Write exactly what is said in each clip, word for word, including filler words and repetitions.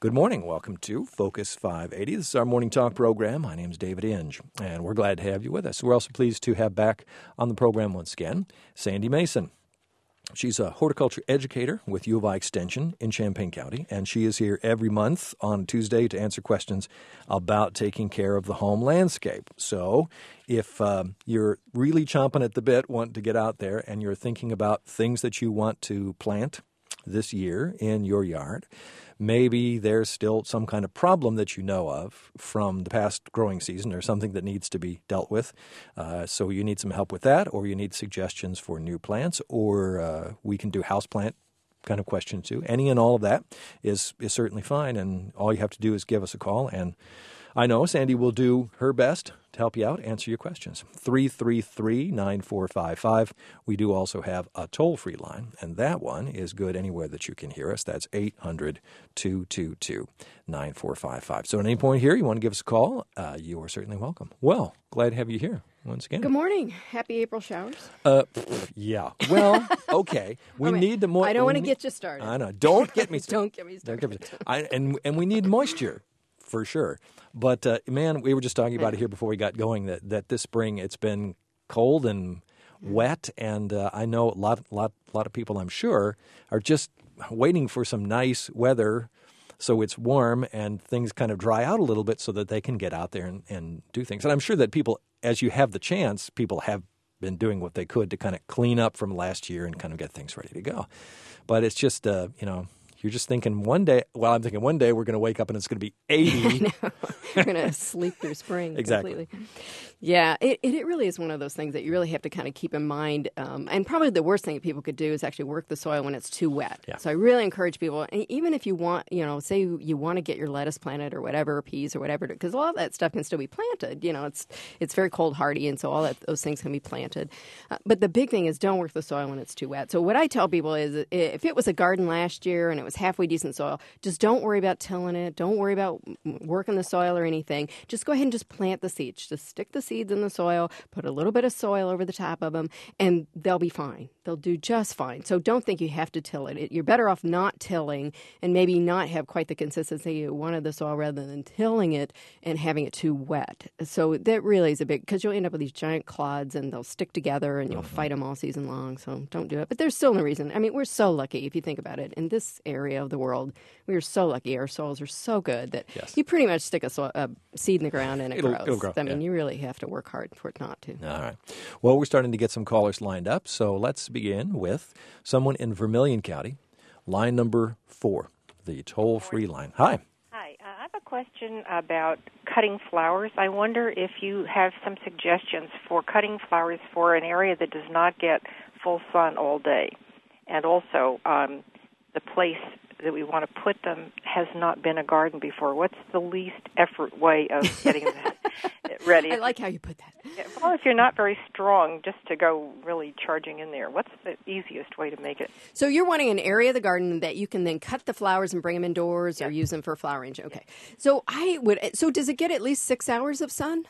Good morning. Welcome to Focus five eighty. This is our morning talk program. My name is David Inge, and we're glad to have you with us. We're also pleased to have back on the program once again Sandy Mason. She's a horticulture educator with U of I Extension in Champaign County, and she is here every month on Tuesday to answer questions about taking care of the home landscape. So if um, you're really chomping at the bit, wanting to get out there, and you're thinking about things that you want to plant this year in your yard, maybe there's still some kind of problem that you know of from the past growing season or something that needs to be dealt with. Uh, so you need some help with that, or you need suggestions for new plants, or uh, we can do houseplant kind of questions too. Any and all of that is, is certainly fine, and all you have to do is give us a call, and I know Sandy will do her best to help you out, answer your questions. three three three, nine four five five. We do also have a toll-free line, and that one is good anywhere that you can hear us. That's eight hundred, two two two, nine four five five. So at any point here you want to give us a call, uh, you are certainly welcome. Well, glad to have you here once again. Good morning. Happy April showers. Uh, pff, yeah. Well, okay. We I mean, need the moisture. I don't want to get you started. I know. Don't get me started. Don't get me started. Don't get me started. I, and, and we need moisture. For sure. But, uh, man, we were just talking about it here before we got going, that, that this spring it's been cold and wet, and uh, I know a lot, lot, lot of people, I'm sure, are just waiting for some nice weather so it's warm and things kind of dry out a little bit so that they can get out there and, and do things. And I'm sure that people, as you have the chance, people have been doing what they could to kind of clean up from last year and kind of get things ready to go. But it's just, uh, you know, you're just thinking one day, well, I'm thinking one day we're going to wake up and it's going to be eighty. I know. We're going to sleep through spring Exactly. completely. Yeah, it, it really is one of those things that you really have to kind of keep in mind. Um, and probably the worst thing people could do is actually work the soil when it's too wet. Yeah. So I really encourage people, and even if you want, you know, say you want to get your lettuce planted or whatever, or peas or whatever, because a lot of that stuff can still be planted. You know, it's it's very cold hardy, and so all that those things can be planted. Uh, but the big thing is don't work the soil when it's too wet. So what I tell people is if it was a garden last year and it was halfway decent soil, just don't worry about tilling it. Don't worry about working the soil or anything. Just go ahead and just plant the seeds. Just stick the seeds in the soil, put a little bit of soil over the top of them, and they'll be fine. They'll do just fine. So don't think you have to till it. You're better off not tilling and maybe not have quite the consistency you want of the soil rather than tilling it and having it too wet. So that really is a big, because you'll end up with these giant clods and they'll stick together and you'll mm-hmm. fight them all season long. So don't do it. But there's still no reason. I mean, we're so lucky if you think about it. In this area of the world, we are so lucky. Our soils are so good that yes. you pretty much stick a, so- a seed in the ground and it it'll, grows. It'll grow. I mean, yeah. you really have to work hard for it not to. All right. Well, we're starting to get some callers lined up, so let's begin with someone in Vermilion County, line number four, the toll-free line. Hi. Hi. Uh, I have a question about cutting flowers. I wonder if you have some suggestions for cutting flowers for an area that does not get full sun all day. And also, um, the place that we want to put them has not been a garden before. What's the least effort way of getting that ready? I like how you put that. Well, if you're not very strong, just to go really charging in there, what's the easiest way to make it? So you're wanting an area of the garden that you can then cut the flowers and bring them indoors Yes. or use them for flower arranging. Okay. So I would. So does it get at least six hours of sun?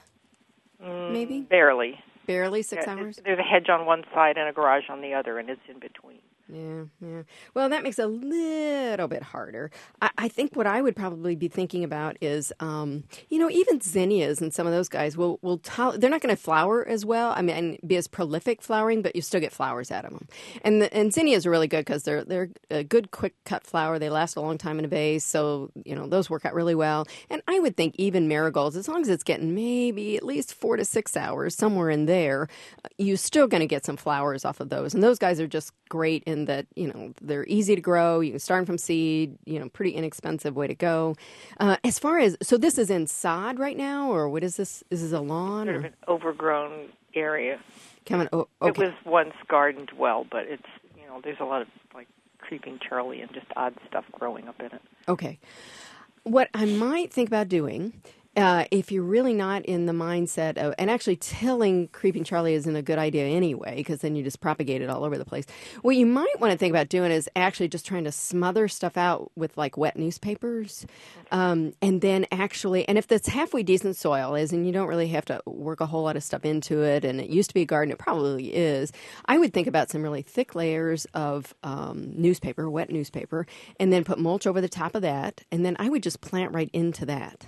Mm, Maybe barely. Barely six Yeah, hours. There's a hedge on one side and a garage on the other, and it's in between. Yeah, yeah. Well, that makes it a little bit harder. I, I think what I would probably be thinking about is, um, you know, even zinnias and some of those guys will will tol- they're not going to flower as well. I mean, be as prolific flowering, but you still get flowers out of them. And the, and zinnias are really good because they're they're a good quick cut flower. They last a long time in a vase, so you know those work out really well. And I would think even marigolds, as long as it's getting maybe at least four to six hours somewhere in there, you're still going to get some flowers off of those. And those guys are just great in that, you know, they're easy to grow. You can start them from seed, you know, pretty inexpensive way to go. Uh, as far as, so this is in sod right now, or what is this? Is this a lawn? Sort or? of an overgrown area. Coming, oh, okay. It was once gardened well, but it's, you know, there's a lot of, like, creeping Charlie and just odd stuff growing up in it. Okay. What I might think about doing Uh, if you're really not in the mindset of, and actually tilling Creeping Charlie isn't a good idea anyway, because then you just propagate it all over the place. What you might want to think about doing is actually just trying to smother stuff out with like wet newspapers. Um, and then actually, and if that's halfway decent soil is, and you don't really have to work a whole lot of stuff into it, and it used to be a garden, it probably is, I would think about some really thick layers of um, newspaper, wet newspaper, and then put mulch over the top of that. And then I would just plant right into that.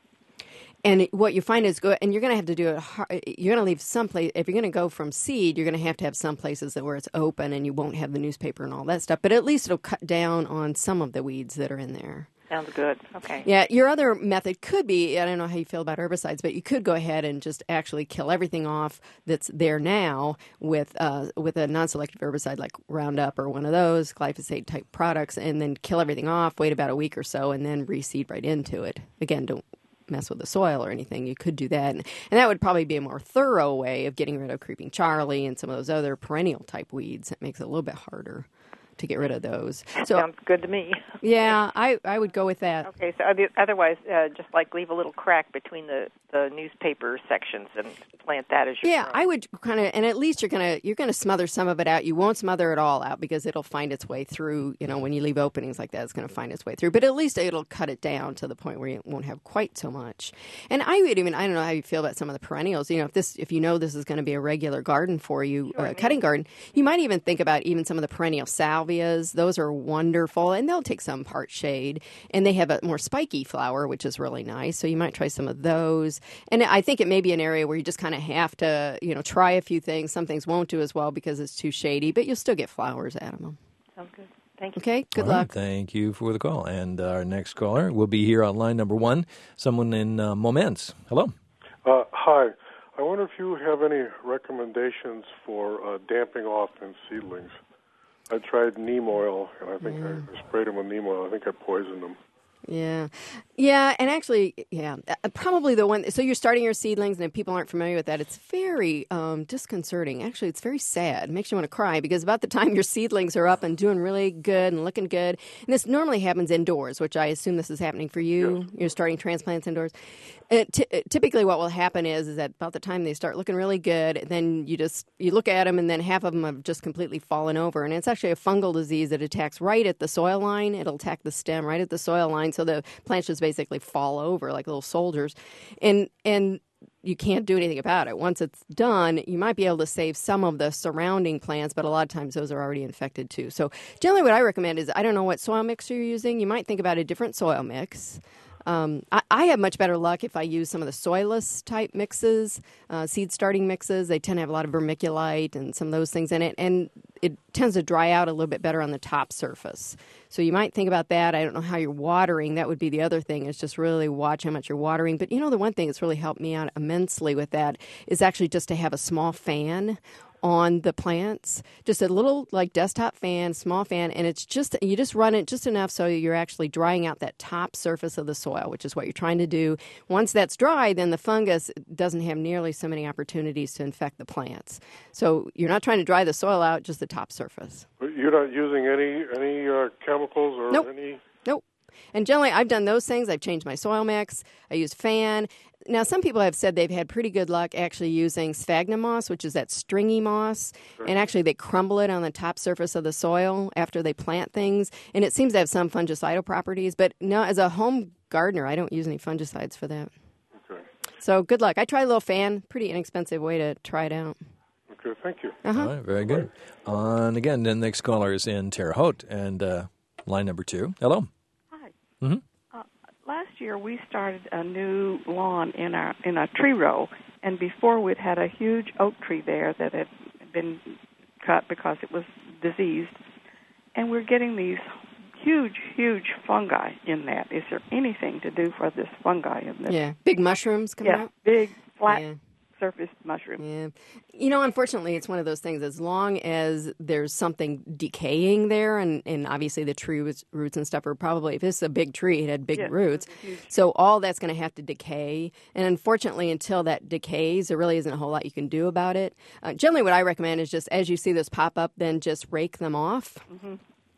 And what you find is good, and you're going to have to do it. Hard, you're going to leave some place. If you're going to go from seed, you're going to have to have some places that where it's open, and you won't have the newspaper and all that stuff. But at least it'll cut down on some of the weeds that are in there. Sounds good. Okay. Yeah, your other method could be, I don't know how you feel about herbicides, but you could go ahead and just actually kill everything off that's there now with uh, with a non-selective herbicide like Roundup or one of those glyphosate type products, and then kill everything off, wait about a week or so, and then reseed right into it. Again, don't mess with the soil or anything. You could do that. And, and that would probably be a more thorough way of getting rid of Creeping Charlie and some of those other perennial type weeds. It makes it a little bit harder to get rid of those. So, sounds good to me. Yeah, I, I would go with that. Okay, so otherwise, uh, just like leave a little crack between the, the newspaper sections and plant that as your Yeah, growth. I would kind of, and at least you're gonna you're gonna smother some of it out. You won't smother it all out because it'll find its way through. You know, when you leave openings like that, it's going to find its way through. But at least it'll cut it down to the point where you won't have quite so much. And I would even, I don't know how you feel about some of the perennials. You know, if this, if you know this is going to be a regular garden for you, Sure, uh, yeah. cutting garden, you might even think about even some of the perennial salvias. Those are wonderful, and they'll take some part shade, and they have a more spiky flower, which is really nice. So you might try some of those. And I think it may be an area where you just kind of have to, you know, try a few things. Some things won't do as well because it's too shady, but you'll still get flowers out of them. Sounds good. Thank you. Okay, good All right, luck. thank you for the call. And our next caller will be here on line number one, someone in uh, Moments. Hello. Uh, hi. I wonder if you have any recommendations for uh, damping off in seedlings. I tried neem oil, and I think Mm. I sprayed them with neem oil. I think I poisoned them. Yeah. Yeah, and actually, yeah, uh, probably the one, so you're starting your seedlings, and if people aren't familiar with that, it's very um, disconcerting. Actually, it's very sad. It makes you want to cry, because about the time your seedlings are up and doing really good and looking good, and this normally happens indoors, which I assume this is happening for you. Yes. You're starting transplants indoors. Uh, t- typically what will happen is, is that about the time they start looking really good, then you just, you look at them, and then half of them have just completely fallen over, and it's actually a fungal disease that attacks right at the soil line. It'll attack the stem right at the soil line, so the plants just basically fall over like little soldiers, and and you can't do anything about it. Once it's done, you might be able to save some of the surrounding plants, but a lot of times those are already infected too. So generally what I recommend is, I don't know what soil mix you're using. You might think about a different soil mix. Um, I, I have much better luck if I use some of the soilless type mixes, uh, seed starting mixes. They tend to have a lot of vermiculite and some of those things in it, and it tends to dry out a little bit better on the top surface. So you might think about that. I don't know how you're watering. That would be the other thing, is just really watch how much you're watering. But you know, the one thing that's really helped me out immensely with that is actually just to have a small fan on the plants, just a little like desktop fan, small fan, and it's just, you just run it just enough so you're actually drying out that top surface of the soil, which is what you're trying to do. Once that's dry, then the fungus doesn't have nearly so many opportunities to infect the plants. So you're not trying to dry the soil out, just the top surface. But you're not using any any uh, chemicals or Nope. any... Nope. And generally, I've done those things. I've changed my soil mix. I use fan. Now, some people have said they've had pretty good luck actually using sphagnum moss, which is that stringy moss, and actually they crumble it on the top surface of the soil after they plant things, and it seems to have some fungicidal properties. But no, as a home gardener, I don't use any fungicides for that. Okay. So good luck. I tried a little fan, pretty inexpensive way to try it out. Okay, thank you. Uh-huh. All right, very good. And again, the next caller is in Terre Haute, and uh, line number two. Hello. Hi. Mm-hmm. Uh, last year we started a new lawn in our in a tree row, and before we'd had a huge oak tree there that had been cut because it was diseased, and we're getting these huge, huge fungi in that. Is there anything to do for this fungi in this? Yeah, big mushrooms coming Yeah, out. big flat Yeah. surface mushroom. Yeah. You know, unfortunately, it's one of those things. As long as there's something decaying there, and, and obviously the tree roots, roots and stuff are probably, if it's a big tree, it had big Yes, roots. it's huge. So all that's going to have to decay. And unfortunately, until that decays, there really isn't a whole lot you can do about it. Uh, generally, what I recommend is just as you see this pop up, then just rake them off. Mm-hmm.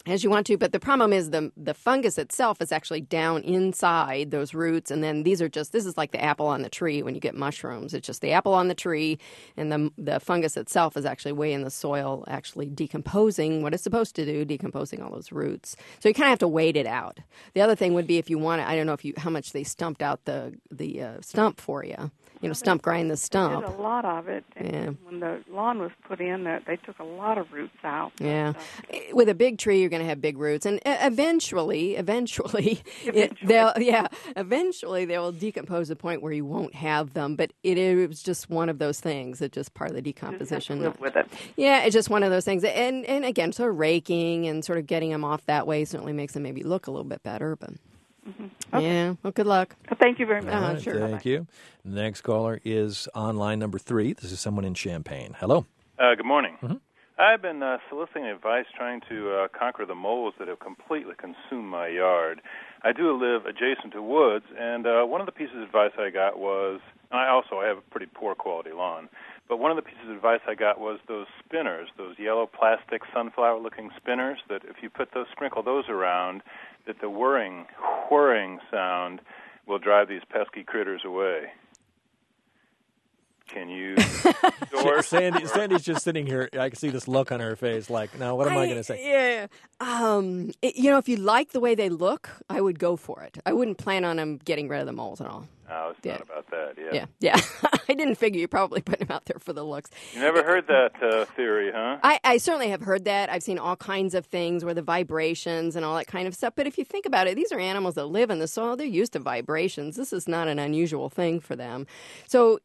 as you want to, but the problem is the the fungus itself is actually down inside those roots, and then these are just, this is like the apple on the tree when you get mushrooms. It's just the apple on the tree, and the the fungus itself is actually way in the soil, actually decomposing what it's supposed to do, decomposing all those roots. So you kind of have to wait it out. The other thing would be if you want to, I don't know if you how much they stumped out the, the uh, stump for you. You know, stump grind the stump. There's a lot of it. And yeah. when the lawn was put in, they took a lot of roots out. Yeah. With a big tree, you're going to have big roots, and eventually, eventually, eventually. It, they'll yeah, eventually they will decompose to the point where you won't have them. But it, it was just one of those things. It's just part of the decomposition. You just have to live with it. Yeah, it's just one of those things. And and again, sort of raking and sort of getting them off that way certainly makes them maybe look a little bit better. But mm-hmm. Okay. yeah, well, good luck. Well, thank you very much. All Uh-huh, right, sure. Thank Bye-bye. you. The next caller is on line number three. This is someone in Champaign. Hello. Uh, good morning. Mm-hmm. I've been uh, soliciting advice trying to uh, conquer the moles that have completely consumed my yard. I do live adjacent to woods, and uh, one of the pieces of advice I got was, and I also have a pretty poor quality lawn, but one of the pieces of advice I got was those spinners, those yellow plastic sunflower-looking spinners, that if you put those, sprinkle those around, that the whirring, whirring sound will drive these pesky critters away. Can you endorse? Sandy, or- Sandy's just sitting here. I can see this look on her face like, now what am I, I going to say? Yeah. Um, it, you know, if you like the way they look, I would go for it. I wouldn't plan on them getting rid of the moles at all. No, it's Yeah. not about that, yeah. Yeah, yeah. I didn't figure you're probably putting them out there for the looks. You never heard that uh, theory, huh? I, I certainly have heard that. I've seen all kinds of things where the vibrations and all that kind of stuff. But if you think about it, these are animals that live in the soil. They're used to vibrations. This is not an unusual thing for them. So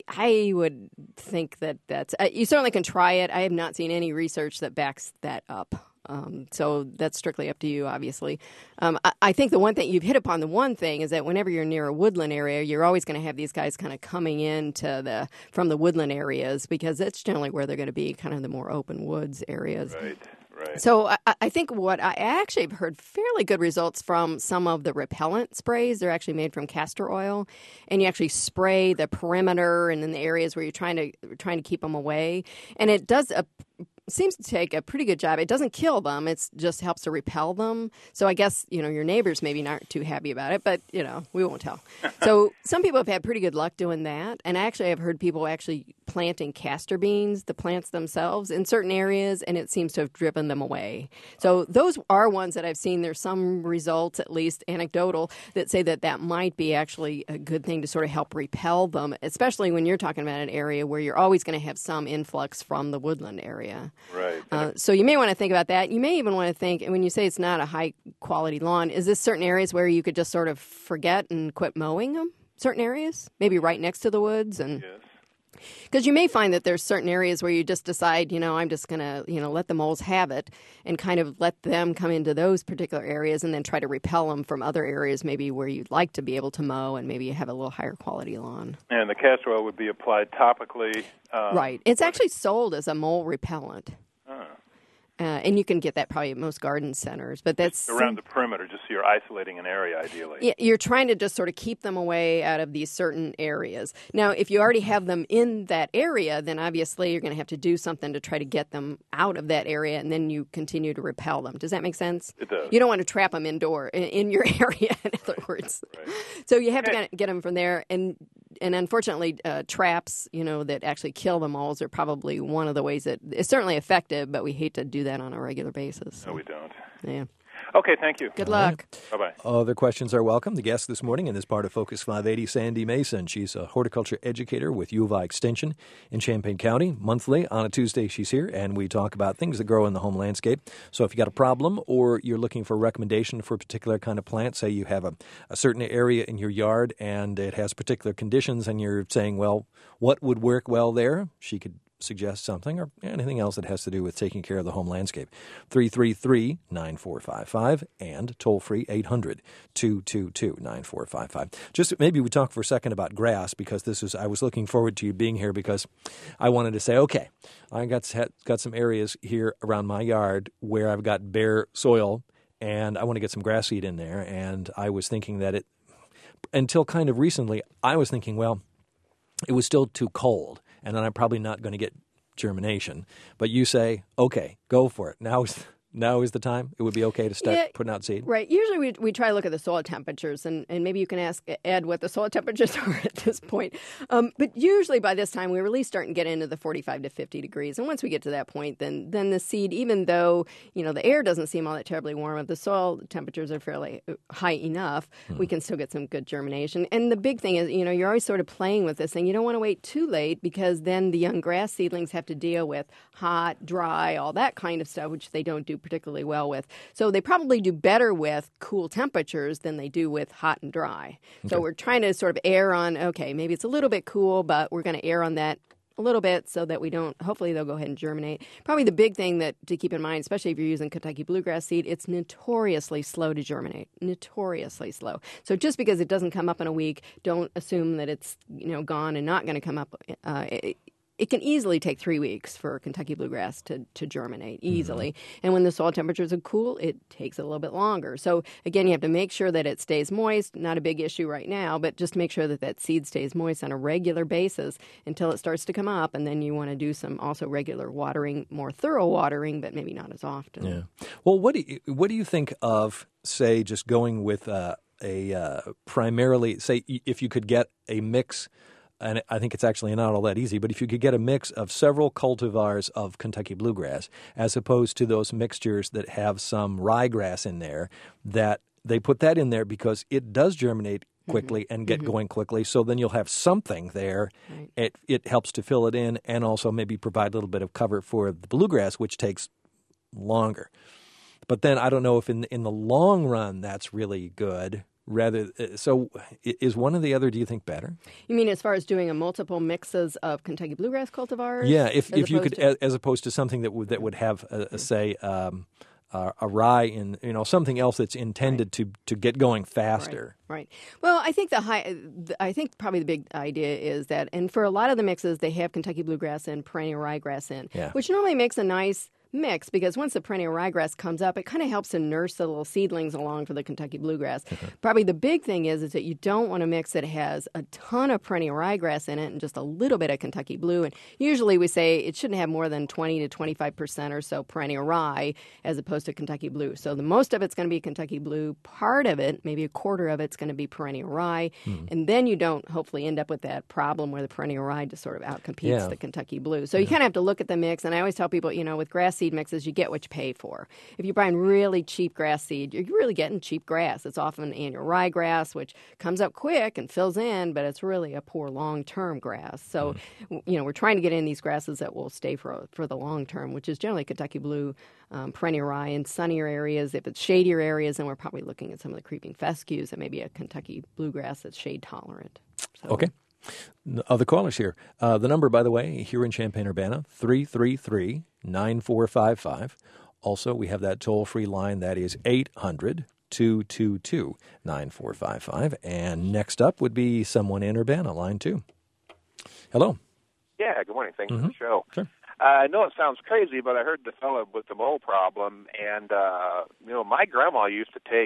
I would think that that's, uh, you certainly can try it. I have not seen any research that backs that up. Um, so that's strictly up to you, obviously. Um, I, I think the one thing you've hit upon, the one thing is that whenever you're near a woodland area, you're always going to have these guys kind of coming into the from the woodland areas because that's generally where they're going to be, kind of the more open woods areas. Right, right. So I, I think what I actually have heard fairly good results from some of the repellent sprays. They're actually made from castor oil, and you actually spray the perimeter and in the areas where you're trying to trying to keep them away, and it does a seems to take a pretty good job. It doesn't kill them. It just helps to repel them. So I guess, you know, your neighbors maybe not too happy about it, but, you know, we won't tell. So some people have had pretty good luck doing that. And actually I've heard people actually planting castor beans, the plants themselves, in certain areas, and it seems to have driven them away. So those are ones that I've seen. There's some results, at least anecdotal, that say that that might be actually a good thing to sort of help repel them, especially when you're talking about an area where you're always going to have some influx from the woodland area. Right. Uh, so you may want to think about that. You may even want to think, and when you say it's not a high-quality lawn, is this certain areas where you could just sort of forget and quit mowing them? Certain areas? Maybe right next to the woods? And Yes. because you may find that there's certain areas where you just decide, you know, I'm just going to, you know, let the moles have it and kind of let them come into those particular areas and then try to repel them from other areas maybe where you'd like to be able to mow and maybe have a little higher quality lawn. And the castor oil would be applied topically. Um, Right. It's actually sold as a mole repellent. uh, Uh, and you can get that probably at most garden centers, but that's around the perimeter, just so you're isolating an area, ideally. Yeah, you're trying to just sort of keep them away out of these certain areas. Now, if you already have them in that area, then obviously you're going to have to do something to try to get them out of that area, and then you continue to repel them. Does that make sense? It does. You don't want to trap them indoor in, in your area, in other words. Right. So you have to Okay. kind of get them from there, and and unfortunately, uh, traps, you know, that actually kill the moles are probably one of the ways that it's certainly effective, but we hate to do that on a regular basis. No, we don't. Yeah. Okay, thank you. Good luck. Bye-bye. Other questions are welcome. The guest this morning in this part of Focus five eighty, Sandy Mason. She's a horticulture educator with U of I Extension in Champaign County. Monthly, on a Tuesday, she's here, and we talk about things that grow in the home landscape. So if you got a problem or you're looking for a recommendation for a particular kind of plant, say you have a, a certain area in your yard and it has particular conditions and you're saying, well, what would work well there? She could suggest something or anything else that has to do with taking care of the home landscape. three three three, nine four five five and toll-free eight hundred, two two two, nine four five five. Just maybe we talk for a second about grass because this is, I was looking forward to you being here because I wanted to say, okay, I got, got some areas here around my yard where I've got bare soil and I want to get some grass seed in there. And I was thinking that it, until kind of recently, I was thinking, well, it was still too cold. And then I'm probably not going to get germination. But you say, okay, go for it. Now is, now is the time? It would be okay to start Yeah, putting out seed? Right. Usually we we try to look at the soil temperatures, and, and maybe you can ask Ed what the soil temperatures are at this point. Um, but usually by this time, we're really starting to get into the forty-five to fifty degrees. And once we get to that point, then then the seed, even though, you know, the air doesn't seem all that terribly warm, if the soil temperatures are fairly high enough, hmm. we can still get some good germination. And the big thing is, you know, you're always sort of playing with this thing. You don't want to wait too late, because then the young grass seedlings have to deal with hot, dry, all that kind of stuff, which they don't do particularly well with. So they probably do better with cool temperatures than they do with hot and dry. Okay. So we're trying to sort of err on, okay, maybe it's a little bit cool, but we're going to err on that a little bit so that we don't, hopefully they'll go ahead and germinate. Probably the big thing that to keep in mind, especially if you're using Kentucky bluegrass seed, it's notoriously slow to germinate, notoriously slow. So just because it doesn't come up in a week, don't assume that it's, you know, gone and not going to come up. Uh, it, It can easily take three weeks for Kentucky bluegrass to, to germinate, easily. Mm-hmm. And when the soil temperatures are cool, it takes a little bit longer. So, again, you have to make sure that it stays moist. Not a big issue right now, but just make sure that that seed stays moist on a regular basis until it starts to come up. And then you want to do some also regular watering, more thorough watering, but maybe not as often. Yeah. Well, what do you, what do you think of, say, just going with uh, a uh, primarily, say, if you could get a mix, and I think it's actually not all that easy, but if you could get a mix of several cultivars of Kentucky bluegrass, as opposed to those mixtures that have some ryegrass in there, that they put that in there because it does germinate quickly mm-hmm. and get mm-hmm. going quickly, so then you'll have something there. Right. It it helps to fill it in and also maybe provide a little bit of cover for the bluegrass, which takes longer. But then I don't know if in in the long run that's really good. Rather, so is one or the other, do you think, better? You mean as far as doing a multiple mixes of Kentucky bluegrass cultivars? Yeah, if if you could, to... as opposed to something that would that would have, a, a, say, um, uh, a rye in, you know, something else that's intended right. to, to get going faster. Right. Right. Well, I think the high, I think probably the big idea is that, and for a lot of the mixes, they have Kentucky bluegrass in, perennial ryegrass in, yeah. which normally makes a nice mix, because once the perennial ryegrass comes up, it kind of helps to nurse the little seedlings along for the Kentucky bluegrass. Mm-hmm. Probably the big thing is, is that you don't want a mix that has a ton of perennial ryegrass in it and just a little bit of Kentucky blue. And usually we say it shouldn't have more than twenty to twenty-five percent or so perennial rye as opposed to Kentucky blue. So the most of it's going to be Kentucky blue. Part of it, maybe a quarter of it's going to be perennial rye. Mm-hmm. And then you don't hopefully end up with that problem where the perennial rye just sort of outcompetes yeah. the Kentucky blue. So yeah. you kind of have to look at the mix. And I always tell people, you know, with grass seed mixes, you get what you pay for. If you're buying really cheap grass seed, you're really getting cheap grass. It's often annual ryegrass, which comes up quick and fills in, but it's really a poor long-term grass. So, mm. you know, we're trying to get in these grasses that will stay for for the long term, which is generally Kentucky blue, um, perennial rye in sunnier areas. If it's shadier areas, then we're probably looking at some of the creeping fescues that may be a Kentucky bluegrass that's shade tolerant. So, okay. Other callers here. Uh, the number, by the way, here in Champaign-Urbana, three three three, nine four five five. Also, we have that toll-free line. That is eight hundred, two two two, nine four five five. And next up would be someone in Urbana, line two. Hello. Yeah, good morning. Thanks mm-hmm. for the show. Sure. Uh, I know it sounds crazy, but I heard the fellow with the mole problem, and, uh, you know, my grandma used to take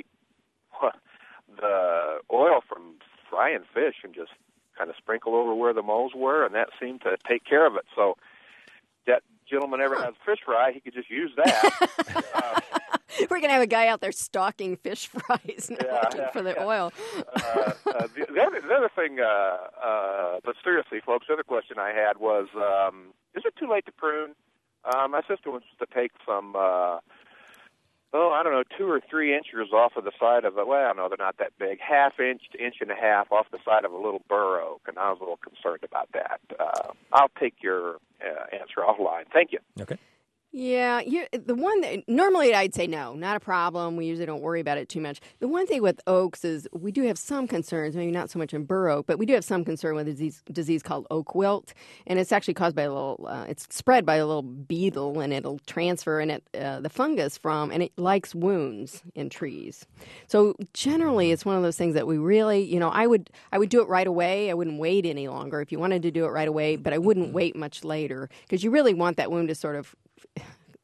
the oil from frying fish and just kind of sprinkle over where the moles were, and that seemed to take care of it. So that gentleman ever has fish fry, he could just use that. uh, We're going to have a guy out there stalking fish fries now, yeah, looking yeah, for the yeah. oil. uh, uh, the, the, other, the other thing, uh, uh, but seriously, folks, the other question I had was, um, is it too late to prune? Uh, my sister wants to take some... Uh, Oh, I don't know, two or three inches off of the side of a, well, no, they're not that big, half inch to inch and a half off the side of a little bur oak, and I was a little concerned about that. Uh, I'll take your uh, answer offline. Thank you. Okay. Yeah, you, the one that normally I'd say no, not a problem. We usually don't worry about it too much. The one thing with oaks is we do have some concerns, maybe not so much in bur oak, but we do have some concern with a disease, disease called oak wilt, and it's actually caused by a little. Uh, it's spread by a little beetle, and it'll transfer and it uh, the fungus from, and it likes wounds in trees. So generally, it's one of those things that we really, you know, I would I would do it right away. I wouldn't wait any longer if you wanted to do it right away, but I wouldn't wait much later because you really want that wound to sort of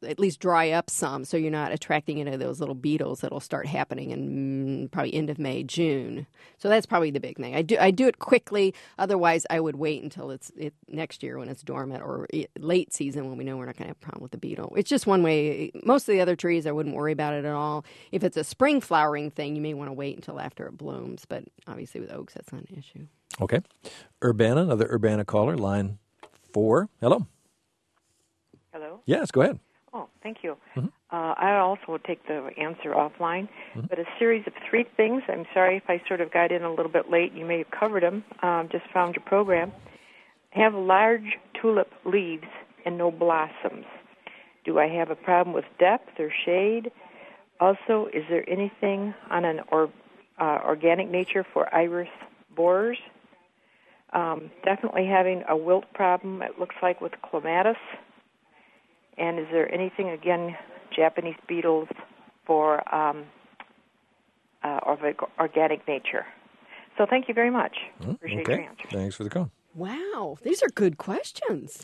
at least dry up some, so you're not attracting any of those little beetles that'll start happening in mm, probably end of May, June. So that's probably the big thing. I do I do it quickly. Otherwise, I would wait until it's it, next year when it's dormant, or it, late season when we know we're not going to have a problem with the beetle. It's just one way. Most of the other trees, I wouldn't worry about it at all. If it's a spring flowering thing, you may want to wait until after it blooms. But obviously with oaks, that's not an issue. Okay. Urbana, another Urbana caller, line four. Hello. Hello? Yes, go ahead. Oh, thank you. Mm-hmm. Uh, I also will take the answer offline, Mm-hmm. but a series of three things. I'm sorry if I sort of got in a little bit late. You may have covered them. Um, just found your program. Have large tulip leaves and no blossoms. Do I have a problem with depth or shade? Also, is there anything on an or, uh, organic nature for iris borers? Um, definitely having a wilt problem, it looks like, with clematis. And is there anything, again, Japanese beetles for um, uh, organic nature? So thank you very much. Mm, Appreciate okay. your answers. Thanks for the call. Wow, these are good questions.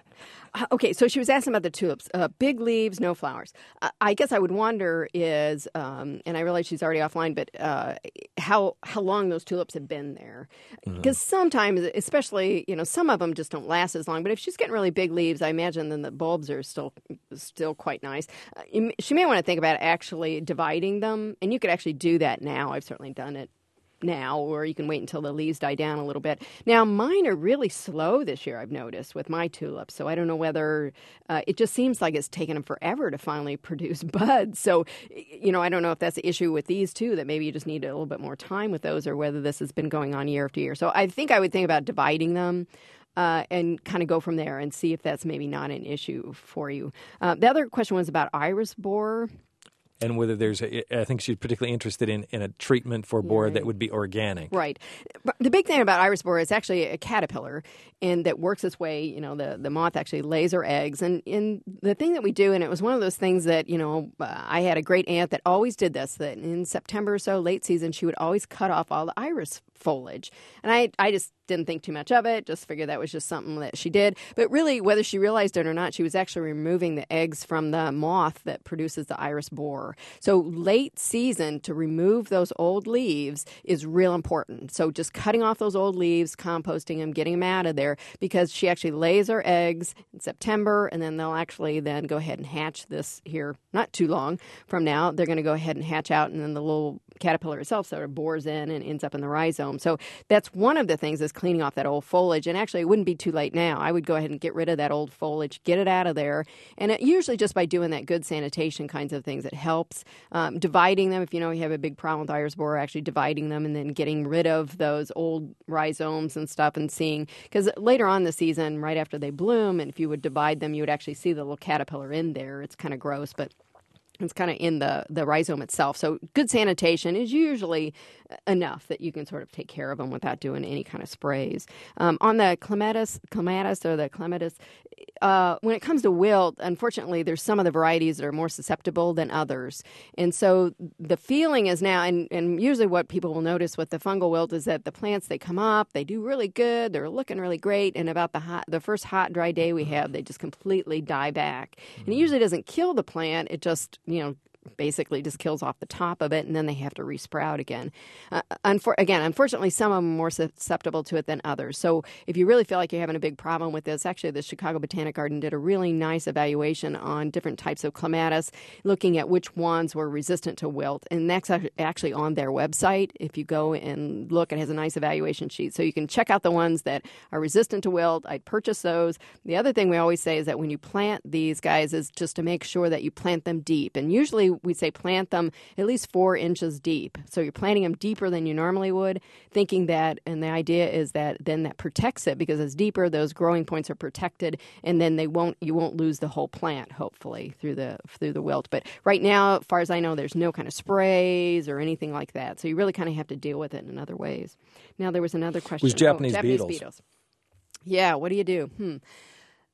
Uh, okay, so she was asking about the tulips. Uh, big leaves, no flowers. Uh, I guess I would wonder is, um, and I realize she's already offline, but uh, how how long those tulips have been there. Because mm-hmm. sometimes, especially, you know, some of them just don't last as long. But if she's getting really big leaves, I imagine then the bulbs are still still quite nice. Uh, you, she may want to think about actually dividing them. And you could actually do that now. I've certainly done it now, or you can wait until the leaves die down a little bit. Now, mine are really slow this year, I've noticed, with my tulips. So I don't know whether uh, it just seems like it's taken them forever to finally produce buds. So, you know, I don't know if that's the issue with these two, that maybe you just need a little bit more time with those, or whether this has been going on year after year. So I think I would think about dividing them. Uh, and kind of go from there and see if that's maybe not an issue for you. Uh, the other question was about iris borer. And whether there's, a, I think she's particularly interested in, in a treatment for borer right. that would be organic. Right. But the big thing about iris borer is actually a caterpillar, and that works its way, you know, the, the moth actually lays her eggs. And, and the thing that we do, and it was one of those things that, you know, uh, I had a great aunt that always did this, that in September or so, late season, she would always cut off all the iris foliage. And I, I just didn't think too much of it, just figured that was just something that she did. But really, whether she realized it or not, she was actually removing the eggs from the moth that produces the iris borer. So late season, to remove those old leaves is real important. So just cutting off those old leaves, composting them, getting them out of there, because she actually lays her eggs in September, and then they'll actually then go ahead and hatch this here not too long from now. They're going to go ahead and hatch out, and then the little caterpillar itself sort of bores in and ends up in the rhizome. So that's one of the things, is cleaning off that old foliage. And actually, it wouldn't be too late now. I would go ahead and get rid of that old foliage, get it out of there. And it, usually just by doing that good sanitation kinds of things, it helps. Um, dividing them, if you know you have a big problem with iris borer, actually dividing them and then getting rid of those old rhizomes and stuff, and seeing, because later on in the season, right after they bloom, and if you would divide them, you would actually see the little caterpillar in there. It's kind of gross, but it's kind of in the, the rhizome itself. So good sanitation is usually enough that you can sort of take care of them without doing any kind of sprays. Um, on the clematis, clematis or the clematis, uh, when it comes to wilt, unfortunately, there's some of the varieties that are more susceptible than others. And so the feeling is now, and, and usually what people will notice with the fungal wilt is that the plants, they come up, they do really good, they're looking really great, and about the hot, the first hot, dry day we have, they just completely die back. And it usually doesn't kill the plant, it just, you know, basically just kills off the top of it, and then they have to resprout again. Uh, unfor- again, unfortunately, some of them are more susceptible to it than others. So if you really feel like you're having a big problem with this, actually the Chicago Botanic Garden did a really nice evaluation on different types of clematis, looking at which ones were resistant to wilt. And that's actually on their website. If you go and look, it has a nice evaluation sheet. So you can check out the ones that are resistant to wilt. I'd purchase those. The other thing we always say is that when you plant these guys is just to make sure that you plant them deep. And usually we say plant them at least four inches deep. So you're planting them deeper than you normally would, thinking that, and the idea is that then that protects it, because it's deeper, those growing points are protected, and then they won't, you won't lose the whole plant, hopefully, through the through the wilt. But right now, as far as I know, there's no kind of sprays or anything like that. So you really kind of have to deal with it in other ways. Now, there was another question. It was Japanese, oh, Japanese beetles. beetles. Yeah, what do you do? Hmm.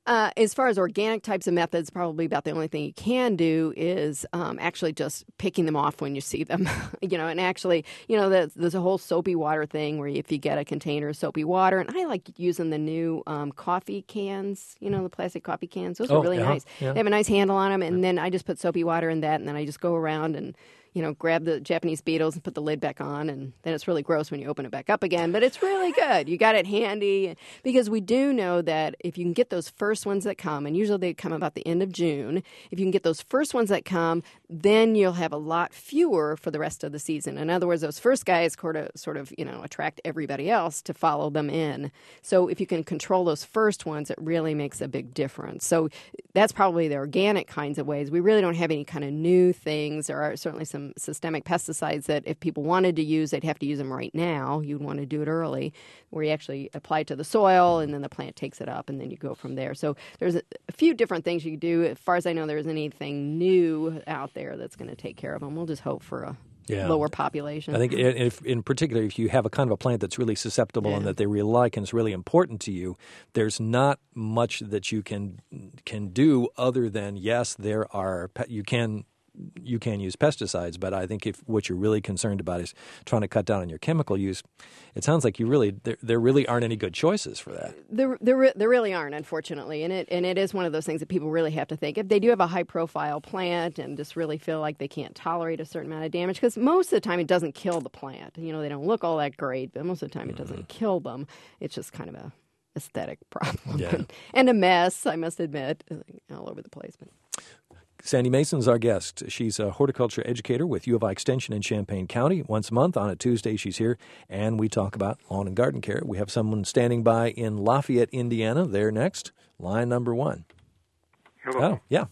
Uh, as far as organic types of methods, probably about the only thing you can do is um, actually just picking them off when you see them. you know, and actually, you know, there's, there's a whole soapy water thing where if you get a container of soapy water, and I like using the new um, coffee cans, you know, the plastic coffee cans. Those Oh, are really yeah, nice. yeah. They have a nice handle on them, and then I just put soapy water in that, and then I just go around and you know, grab the Japanese beetles and put the lid back on, and then it's really gross when you open it back up again, but it's really good. You got it handy, because we do know that if you can get those first ones that come, and usually they come about the end of June, if you can get those first ones that come, then you'll have a lot fewer for the rest of the season. In other words, those first guys sort of, sort of, you know, attract everybody else to follow them in. So if you can control those first ones, it really makes a big difference. So that's probably the organic kinds of ways. We really don't have any kind of new things. There are certainly some systemic pesticides that if people wanted to use, they'd have to use them right now. You'd want to do it early, where you actually apply it to the soil, and then the plant takes it up, and then you go from there. So there's a, a few different things you can do. As far as I know, there isn't anything new out there that's going to take care of them. We'll just hope for a Yeah. lower population. I think, if, in particular, if you have a kind of a plant that's really susceptible Yeah. and that they really like and it's really important to you, there's not much that you can can do other than, yes, there are pe- you can you can use pesticides, but I think if what you're really concerned about is trying to cut down on your chemical use, it sounds like you really there, there really aren't any good choices for that. There, there, there really aren't, unfortunately, and it and it is one of those things that people really have to think. If they do have a high-profile plant and just really feel like they can't tolerate a certain amount of damage, because most of the time it doesn't kill the plant. You know, they don't look all that great, but most of the time it doesn't mm-hmm. kill them. It's just kind of a aesthetic problem Yeah. and, and a mess, I must admit, all over the place. But. Sandy Mason's our guest. She's a horticulture educator with U of I Extension in Champaign County. Once a month on a Tuesday, she's here, and we talk about lawn and garden care. We have someone standing by in Lafayette, Indiana. They're next. Line number one. Hello. Oh, yeah.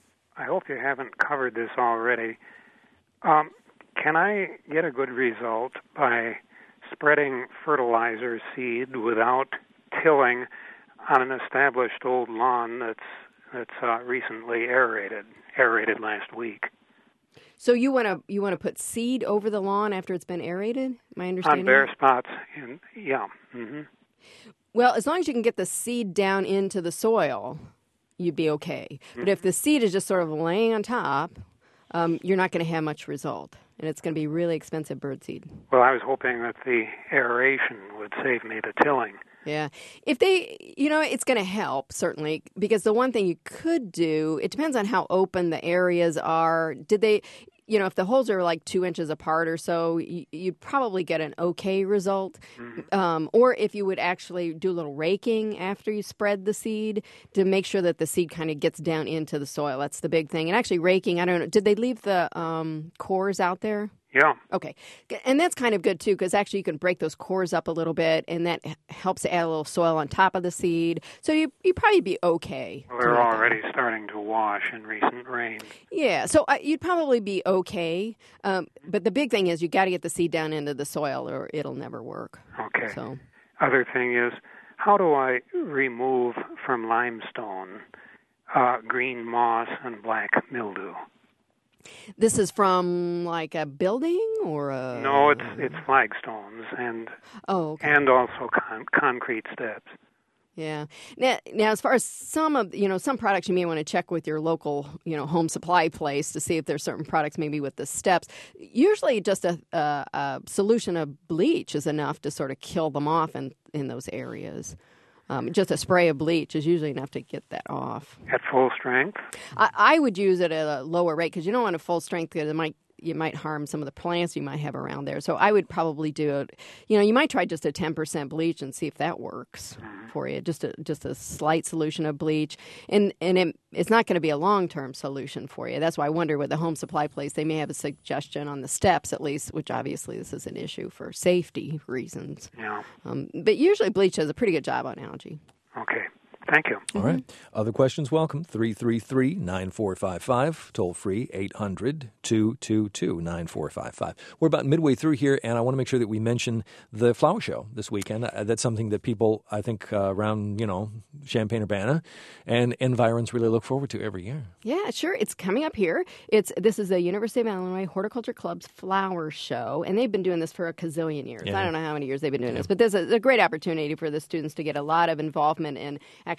I hope you haven't covered this already. Um, can I get a good result by spreading fertilizer seed without tilling on an established old lawn that's that's uh, recently aerated, aerated last week? So you want to you want to put seed over the lawn after it's been aerated? My understanding On bare spots, in, yeah. Mm-hmm. Well, as long as you can get the seed down into the soil, you'd be okay. Mm-hmm. But if the seed is just sort of laying on top, um, you're not going to have much result, and it's going to be really expensive birdseed. Well, I was hoping that the aeration would save me the tilling. Yeah. If they, you know, it's going to help, certainly, because the one thing you could do, it depends on how open the areas are. Did they, you know, if the holes are like two inches apart or so, you, you'd probably get an okay result. Mm-hmm. Um, or if you would actually do a little raking after you spread the seed to make sure that the seed kind of gets down into the soil. That's the big thing. And actually raking, I don't know, did they leave the um, cores out there? Yeah. Okay. And that's kind of good, too, because actually you can break those cores up a little bit, and that helps to add a little soil on top of the seed. So you, you'd probably be okay. Well, they're already that. starting to wash in recent rain. Yeah. So uh, you'd probably be okay. Um, but the big thing is you got to get the seed down into the soil, or it'll never work. Okay. So. Other thing is, how do I remove from limestone uh, green moss and black mildew? This is from like a building or a... No, it's it's flagstones and oh, okay. and also con- concrete steps. Yeah. Now, now, as far as some of, you know, some products you may want to check with your local, you know, home supply place to see if there's certain products maybe with the steps. Usually just a, a, a solution of bleach is enough to sort of kill them off in, in those areas. Um, just a spray of bleach is usually enough to get that off. At full strength? I, I would use it at a lower rate because you don't want a full strength because it might you might harm some of the plants you might have around there. So I would probably do it. You know, you might try just a ten percent bleach and see if that works mm-hmm. for you. Just a just a slight solution of bleach, and and it, it's not going to be a long term solution for you. That's why I wonder with the home supply place they may have a suggestion on the steps at least, which obviously this is an issue for safety reasons. Yeah. Um, but usually bleach does a pretty good job on algae. Okay. Thank you. All right. Other questions, welcome. three three three, nine four five five. Toll free, eight hundred, two two two, nine four five five. We're about midway through here, and I want to make sure that we mention the flower show this weekend. Uh, that's something that people, I think, uh, around, you know, Champaign-Urbana and environs really look forward to every year. Yeah, sure. It's coming up here. It's This is the University of Illinois Horticulture Club's flower show, and they've been doing this for a gazillion years. Yeah. I don't know how many years they've been doing yeah. this, but there's a, a great opportunity for the students to get a lot of involvement in actually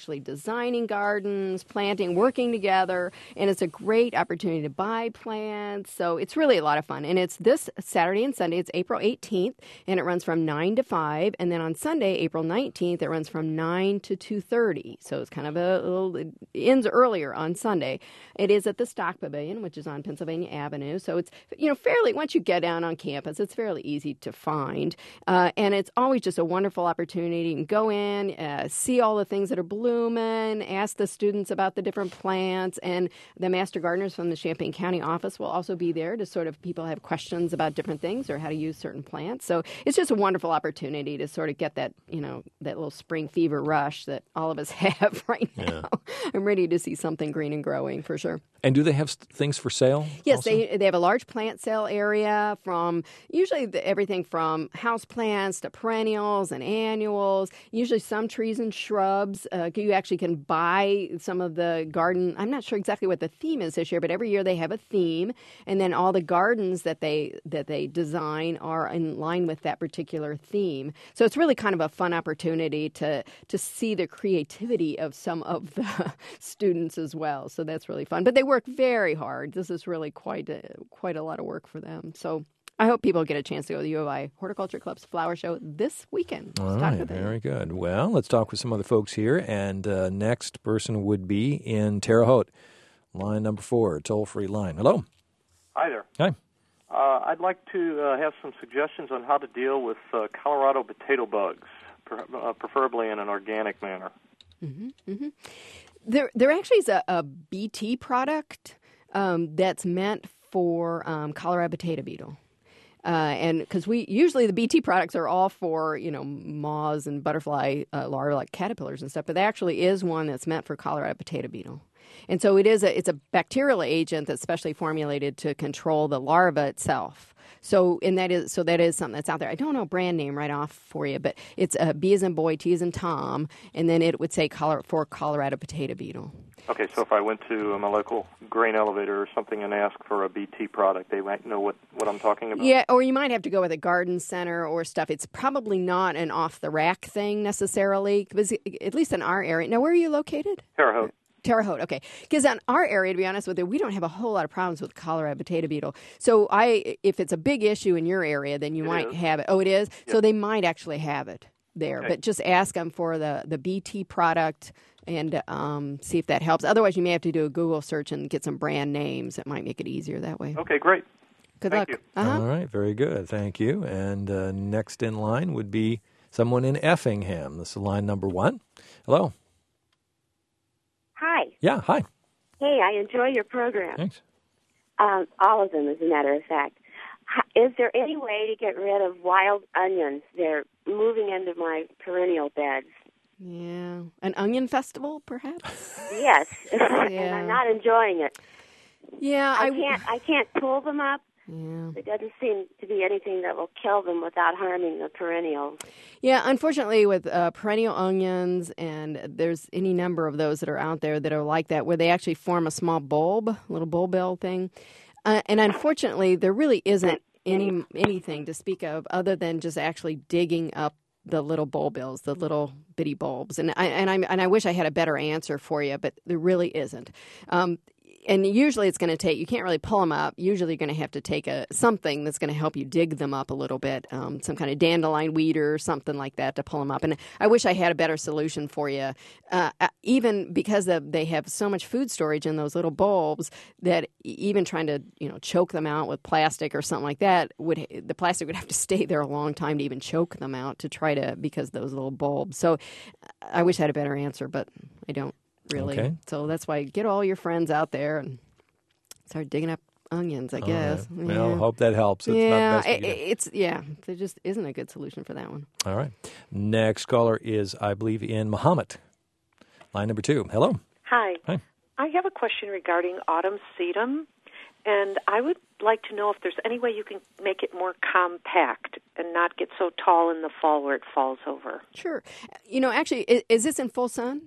actually designing gardens, planting, working together, and it's a great opportunity to buy plants. So it's really a lot of fun. And it's this Saturday and Sunday. It's April eighteenth, and it runs from nine to five. And then on Sunday, April nineteenth, it runs from nine to two thirty. So it's kind of a little, it ends earlier on Sunday. It is at the Stock Pavilion, which is on Pennsylvania Avenue. So it's, you know, fairly, once you get down on campus, it's fairly easy to find. Uh, and it's always just a wonderful opportunity. You can go in, uh, see all the things that are blooming, ask the students about the different plants, and the master gardeners from the Champaign County office will also be there to sort of, people have questions about different things or how to use certain plants. So it's just a wonderful opportunity to sort of get that, you know, that little spring fever rush that all of us have right now. Yeah. I'm ready to see something green and growing for sure. And do they have things for sale? Yes, also? they they have a large plant sale area from usually the, everything from house plants to perennials and annuals, usually some trees and shrubs. Uh, you actually can buy some of the garden. I'm not sure exactly what the theme is this year, but every year they have a theme, and then all the gardens that they that they design are in line with that particular theme. So it's really kind of a fun opportunity to to see the creativity of some of the students as well. So that's really fun. But they work very hard. This is really quite a, quite a lot of work for them. So I hope people get a chance to go to the U of I Horticulture Club's flower show this weekend. All right, very good. Well, let's talk with some other folks here. And uh, next person would be in Terre Haute, line number four, toll-free line. Hello. Hi there. Hi. Uh, I'd like to uh, have some suggestions on how to deal with uh, Colorado potato bugs, per, uh, preferably in an organic manner. Mm-hmm, mm-hmm. There, there actually is a, a B T product um, that's meant for um, Colorado potato beetle. Uh, and because we usually the B T products are all for, you know, moths and butterfly uh, larvae like caterpillars and stuff, but there actually is one that's meant for Colorado potato beetle. And so it is a it's a bacterial agent that's specially formulated to control the larva itself. So and that is so that is something that's out there. I don't know a brand name right off for you, but it's uh, B as in boy, T as in Tom, and then it would say color, for Colorado potato beetle. Okay, so if I went to my local grain elevator or something and asked for a B T product, they might know what, what I'm talking about? Yeah, or you might have to go with a garden center or stuff. It's probably not an off-the-rack thing necessarily, because at least in our area. Now, where are you located? Terre Haute. Terre Haute, okay. Because in our area, to be honest with you, we don't have a whole lot of problems with Colorado potato beetle. So I, if it's a big issue in your area, then you it might is. have it. Oh, it is? Yep. So they might actually have it there. Okay. But just ask them for the, the B T product and um, see if that helps. Otherwise, you may have to do a Google search and get some brand names. It might make it easier that way. Okay, great. Good Thank luck. you. Uh-huh. All right, very good. Thank you. And uh, next in line would be someone in Effingham. This is line number one. Hello. Hi. Yeah, hi. Hey, I enjoy your program. Thanks. Um, all of them, as a matter of fact. H- Is there any way to get rid of wild onions? They're moving into my perennial beds. Yeah. An onion festival, perhaps? Yes, Yeah. and I'm not enjoying it. Yeah, I I can't. I can't pull them up. Yeah. There doesn't seem to be anything that will kill them without harming the perennials. Yeah, unfortunately, with uh, perennial onions, and there's any number of those that are out there that are like that, where they actually form a small bulb, a little bulbil thing. Uh, and unfortunately, there really isn't any anything to speak of other than just actually digging up the little bulbils, the little bitty bulbs. And I and I and I wish I had a better answer for you, but there really isn't. Um, And usually it's going to take, you can't really pull them up. Usually you're going to have to take a something that's going to help you dig them up a little bit, um, some kind of dandelion weeder or something like that to pull them up. And I wish I had a better solution for you, uh, even because of, they have so much food storage in those little bulbs that even trying to, you know, choke them out with plastic or something like that, would the plastic would have to stay there a long time to even choke them out to try to, because of those little bulbs. So I wish I had a better answer, but I don't. Really. Okay. So that's why get all your friends out there and start digging up onions, I All guess. right. Yeah. Well, hope that helps. It's yeah, not best it, it's yeah. There just isn't a good solution for that one. All right. Next caller is, I believe, in Muhammad. Line number two. Hello. Hi. Hi. I have a question regarding autumn sedum, and I would like to know if there's any way you can make it more compact and not get so tall in the fall where it falls over. Sure. You know, actually, is, is this in full sun?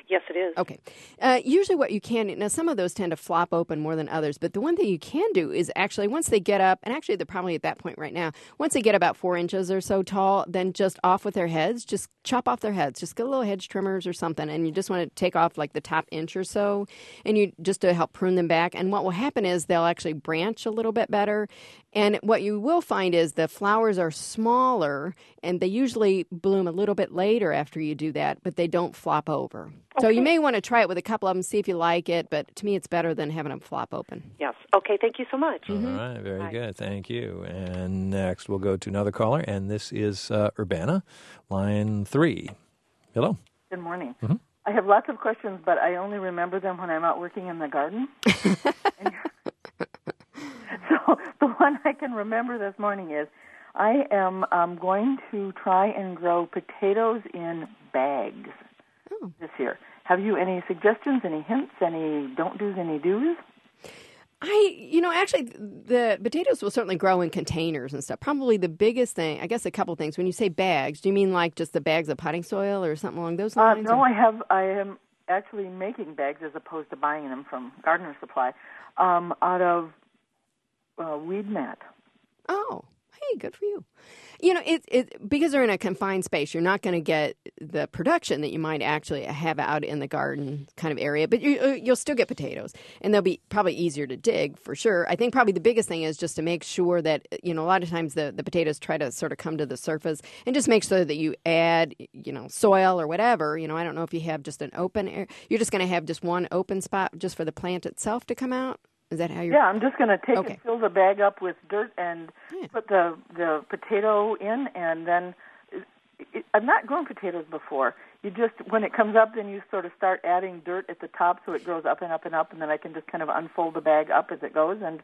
Yes, it is. Okay. Uh, usually what you can do, now some of those tend to flop open more than others, but the one thing you can do is actually once they get up, and actually they're probably at that point right now, once they get about four inches or so tall, then just off with their heads, just chop off their heads. Just get a little hedge trimmers or something, and you just want to take off like the top inch or so, and you just to help prune them back. And what will happen is they'll actually branch a little bit better. And what you will find is the flowers are smaller, and they usually bloom a little bit later after you do that, but they don't flop over. Okay. So you may want to try it with a couple of them, see if you like it, but to me it's better than having them flop open. Yes. Okay, thank you so much. All mm-hmm. right, very Bye. good. Thank you. And next we'll go to another caller, and this is uh, Urbana, line three. Hello. Good morning. Mm-hmm. I have lots of questions, but I only remember them when I'm out working in the garden. and, so the one I can remember this morning is I am um, going to try and grow potatoes in bags oh. this year. Have you any suggestions, any hints, any don't do's, any do's? I, you know, actually, the potatoes will certainly grow in containers and stuff. Probably the biggest thing, I guess a couple things. When you say bags, do you mean like just the bags of potting soil or something along those lines? Uh, no, or? I have. I am actually making bags as opposed to buying them from Gardener Supply um, out of uh, weed mat. Oh, hey, good for you. You know, it, it because they're in a confined space, you're not going to get the production that you might actually have out in the garden kind of area, but you, you'll still get potatoes, and they'll be probably easier to dig for sure. I think probably the biggest thing is just to make sure that, you know, a lot of times the, the potatoes try to sort of come to the surface, and just make sure that you add, you know, soil or whatever. You know, I don't know if you have just an open area. You're just going to have just one open spot just for the plant itself to come out? Is that how you're... Yeah, I'm just going to take okay. and fill the bag up with dirt and yeah. put the the potato in, and then it, it, I've not grown potatoes before. You just, when it comes up, then you sort of start adding dirt at the top so it grows up and up and up, and then I can just kind of unfold the bag up as it goes. And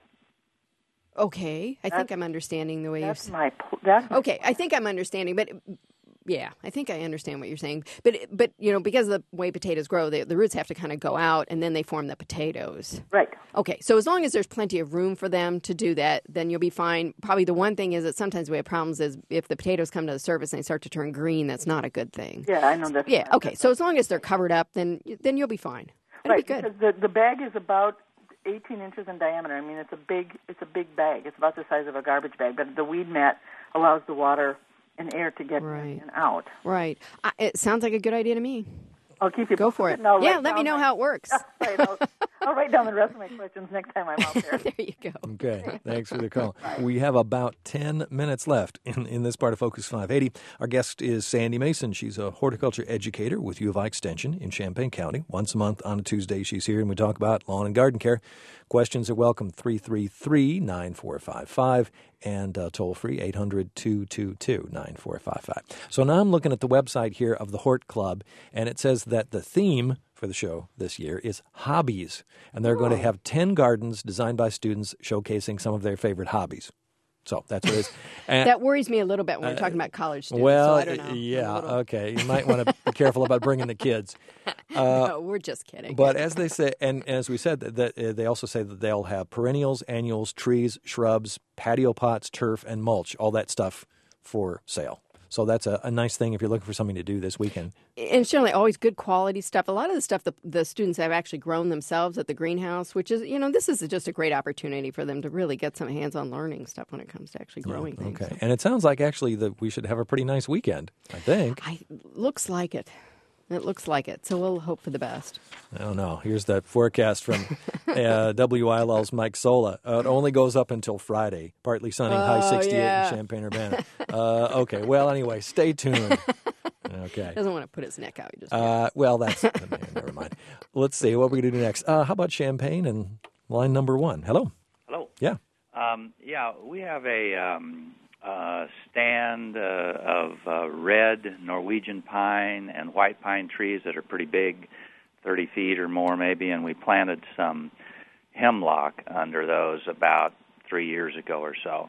okay, I think I'm understanding the way that's you're... My, that's okay, I think I'm understanding, but... Yeah, I think I understand what you're saying. But, but you know, because of the way potatoes grow, they, the roots have to kind of go out, and then they form the potatoes. Right. Okay, so as long as there's plenty of room for them to do that, then you'll be fine. Probably the one thing is that sometimes we have problems is if the potatoes come to the surface and they start to turn green, that's not a good thing. Yeah, I know that. Yeah, okay, so as long as they're covered up, then then you'll be fine. It'll right, be good. Because the, the bag is about eighteen inches in diameter. I mean, it's a big it's a big bag. It's about the size of a garbage bag, but the weed mat allows the water and air to get right. in and out. Right. I, it sounds like a good idea to me. I'll keep you Go for it. No, yeah, right let me know my, how it works. Right, I'll, I'll write down the rest of my questions next time I'm out there. There you go. Okay, thanks for the call. We have about ten minutes left in, in this part of Focus five eighty. Our guest is Sandy Mason. She's a horticulture educator with U of I Extension in Champaign County. Once a month on a Tuesday, she's here, and we talk about lawn and garden care. Questions are welcome, three three three, nine four five five, and uh, toll-free, eight hundred, two two two, nine four five five. So now I'm looking at the website here of the Hort Club, and it says that the theme for the show this year is hobbies, and they're oh. going to have ten gardens designed by students showcasing some of their favorite hobbies. So that's what it is. And, that worries me a little bit when we're talking about college students. Well, so I don't know. yeah, okay. You might want to be careful about bringing the kids. Uh, no, we're just kidding. But as they say, and as we said, that, that uh, they also say that they'll have perennials, annuals, trees, shrubs, patio pots, turf, and mulch, all that stuff for sale. So that's a, a nice thing if you're looking for something to do this weekend. And it's generally always good quality stuff. A lot of the stuff the, the students have actually grown themselves at the greenhouse, which is, you know, this is just a great opportunity for them to really get some hands-on learning stuff when it comes to actually growing yeah, things. Okay, and it sounds like actually that we should have a pretty nice weekend, I think. I, looks like it. It looks like it. So we'll hope for the best. I don't know. Here's that forecast from uh, W I L L's Mike Sola. Uh, it only goes up until Friday. Partly sunny, oh, high sixty-eight yeah. in Champaign-Urbana. uh, okay. Well, anyway, stay tuned. Okay. Doesn't want to put his neck out. Just uh, well, that's never mind. Let's see what we're going to do next. Uh, how about Champaign and line number one? Hello. Hello. Yeah. Um, yeah, we have a um, uh, stand uh, of uh, red Norwegian pine and white pine trees that are pretty big, thirty feet or more maybe, and we planted some hemlock under those about three years ago or so.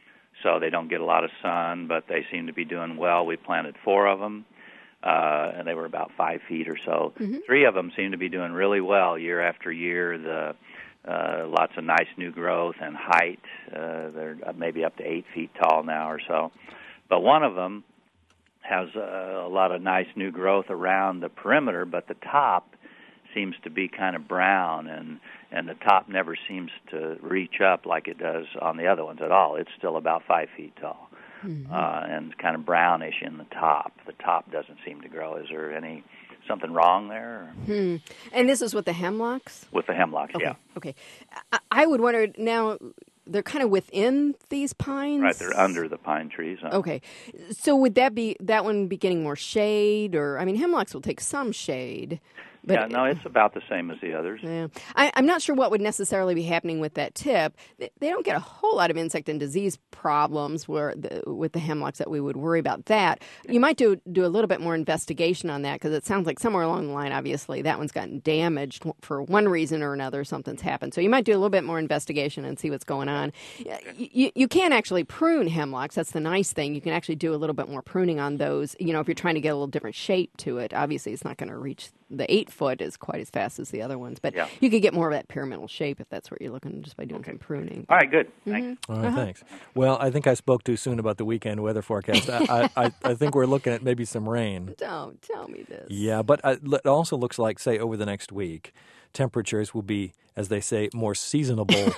So they don't get a lot of sun, but they seem to be doing well. We planted four of them, uh, and they were about five feet or so. Mm-hmm. Three of them seem to be doing really well year after year. The uh, lots of nice new growth and height. Uh, they're maybe up to eight feet tall now or so. But one of them has a, a lot of nice new growth around the perimeter, but the top seems to be kind of brown, and and the top never seems to reach up like it does on the other ones at all. It's still about five feet tall, mm-hmm. uh, and kind of brownish in the top. The top doesn't seem to grow. Is there any something wrong there? Hmm. And this is with the hemlocks? With the hemlocks, okay. yeah. Okay. I, I would wonder now. They're kind of within these pines? Right, they're under the pine trees. Huh? Okay. So would that be that one be getting more shade? Or, I mean, hemlocks will take some shade. But yeah, no, it's about the same as the others. Yeah. I, I'm not sure what would necessarily be happening with that tip. They, they don't get a whole lot of insect and disease problems where the, with the hemlocks that we would worry about that. You might do do a little bit more investigation on that because it sounds like somewhere along the line, obviously, that one's gotten damaged for one reason or another. Something's happened. So you might do a little bit more investigation and see what's going on. You, you can actually prune hemlocks. That's the nice thing. You can actually do a little bit more pruning on those. You know, if you're trying to get a little different shape to it, obviously it's not going to reach the eight foot is quite as fast as the other ones, but yeah. you could get more of that pyramidal shape if that's what you're looking just by doing okay. some pruning. All right, good. Mm-hmm. Thanks. All right, uh-huh. thanks. Well, I think I spoke too soon about the weekend weather forecast. I, I, I think we're looking at maybe some rain. Don't tell me this. Yeah, but it also looks like, say, over the next week, temperatures will be, as they say, more seasonable.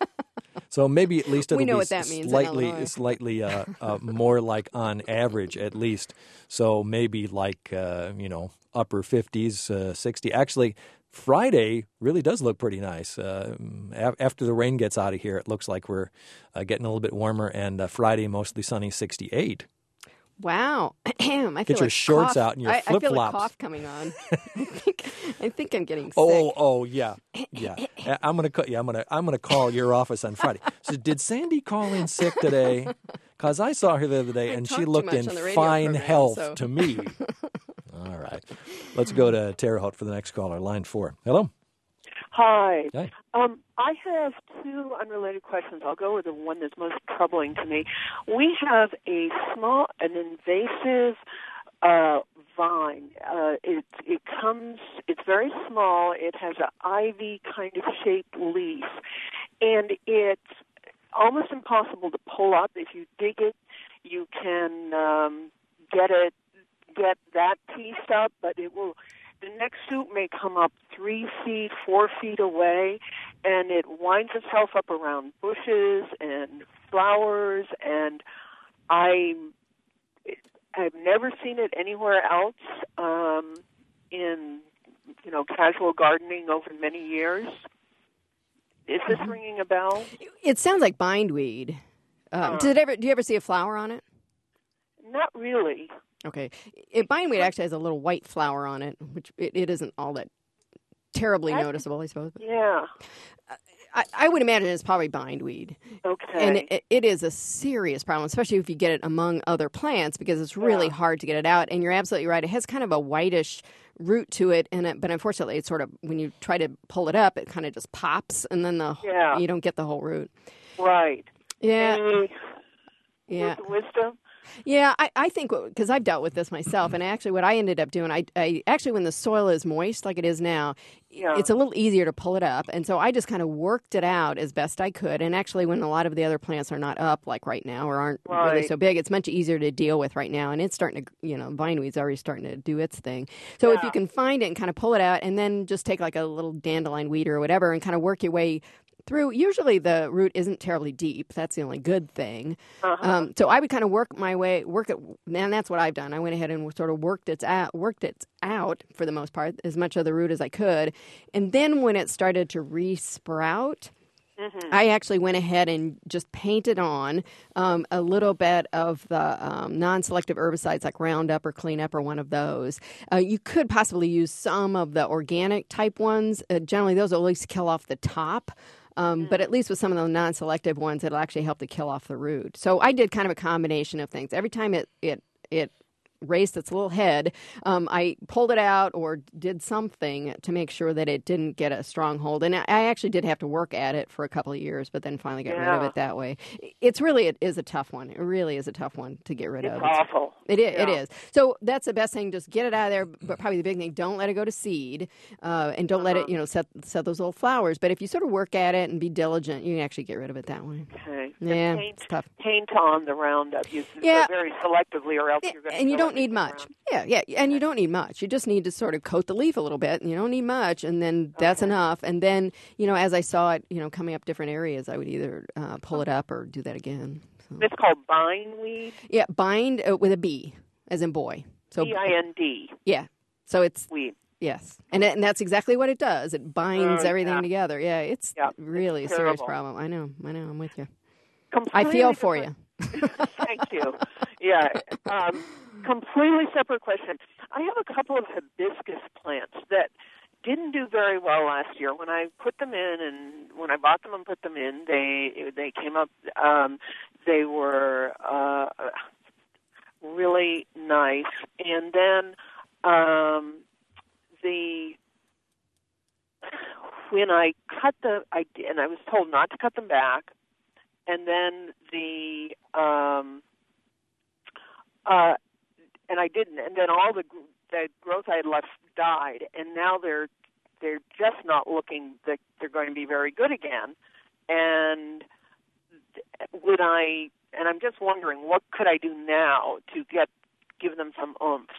So maybe at least it'll we know be what that means slightly, slightly uh, uh, more like on average at least. So maybe like, uh, you know, upper fifties, uh, sixty. Actually, Friday really does look pretty nice. Uh, after the rain gets out of here, it looks like we're uh, getting a little bit warmer. And uh, Friday, mostly sunny, sixty-eight. Wow. I feel Get your like shorts cough. out and your I, flip-flops. I feel like cough coming on. I think I think I'm getting sick. Oh, oh, yeah, yeah. I'm gonna call. Yeah, I'm gonna. I'm gonna call your office on Friday. So, did Sandy call in sick today? Because I saw her the other day I and she talked too looked much in on the radio fine program, health so. to me. All right, let's go to Terre Haute for the next caller. Line four. Hello. Hi. Hi. Um, I have two unrelated questions. I'll go with the one that's most troubling to me. We have a small, an invasive uh, vine. Uh, it it comes. It's very small. It has an ivy kind of shaped leaf, and it's almost impossible to pull up. If you dig it, you can um, get it, get that piece up, but it will. The next shoot may come up three feet, four feet away, and it winds itself up around bushes and flowers, and I, I've never seen it anywhere else um, in, you know, casual gardening over many years. Is this mm-hmm. ringing a bell? It sounds like bindweed. Um, uh, did it ever? Do you ever see a flower on it? Not really. Okay. It, bindweed actually has a little white flower on it, which it, it isn't all that terribly That's, noticeable, I suppose. But yeah. I, I would imagine it's probably bindweed. Okay. And it, it is a serious problem, especially if you get it among other plants, because it's really yeah. hard to get it out. And you're absolutely right. It has kind of a whitish root to it, and it, but unfortunately, it's sort of, when you try to pull it up, it kind of just pops, and then the yeah. you don't get the whole root. Right. Yeah. Any yeah. wisdom? Yeah, I, I think, because I've dealt with this myself, and actually what I ended up doing, I, I actually when the soil is moist like it is now, yeah. it's a little easier to pull it up, and so I just kind of worked it out as best I could, and actually when a lot of the other plants are not up like right now or aren't right. really so big, it's much easier to deal with right now, and it's starting to, you know, bindweed's already starting to do its thing. So yeah. if you can find it and kind of pull it out, and then just take like a little dandelion weed or whatever and kind of work your way through. Usually the root isn't terribly deep. That's the only good thing. Uh-huh. Um, so I would kind of work my way, work it, and that's what I've done. I went ahead and sort of worked it out, worked it out for the most part, as much of the root as I could. And then when it started to re-sprout, mm-hmm. I actually went ahead and just painted on um, a little bit of the um, non-selective herbicides like Roundup or Cleanup or one of those. Uh, you could possibly use some of the organic type ones. Uh, generally, those will at least kill off the top. Um, but at least with some of the non-selective ones, it'll actually help to kill off the root. So I did kind of a combination of things. Every time it it it raised its little head, um, I pulled it out or did something to make sure that it didn't get a stronghold. And I actually did have to work at it for a couple of years, but then finally got yeah. rid of it that way. It's really, it is a tough one. It really is a tough one to get rid it's of. Awful. It is. Yeah. It is. So that's the best thing. Just get it out of there. But probably the big thing: don't let it go to seed, uh, and don't uh-huh. let it, you know, set set those little flowers. But if you sort of work at it and be diligent, you can actually get rid of it that way. Okay. Yeah, paint, it's tough. Paint on the Roundup. You yeah. very selectively, or else you're going to. And you don't don't need much. Yeah, yeah, and you don't need much. You just need to sort of coat the leaf a little bit, and you don't need much, and then that's Okay. enough. And then, you know, as I saw it, you know, coming up different areas, I would either uh, pull it up or do that again. So. It's called bindweed. Yeah, bind uh, with a B, as in boy. So B I N D. Yeah, so it's weed. Yes, and and that's exactly what it does. It binds Oh, everything yeah. together. Yeah, it's Yeah, really it's a serious terrible. problem. I know, I know. I'm with you. Completely I feel for different- you. Thank you. Yeah. Um, completely separate question. I have a couple of hibiscus plants that didn't do very well last year. When I put them in, and when I bought them and put them in, they they came up. Um, they were uh, really nice, and then um, the when I cut the, I and I was told not to cut them back. And then the, um, uh, and I didn't. And then all the the growth I had left died. And now they're they're just not looking that they're going to be very good again. And would I? And I'm just wondering, what could I do now to get give them some oomph?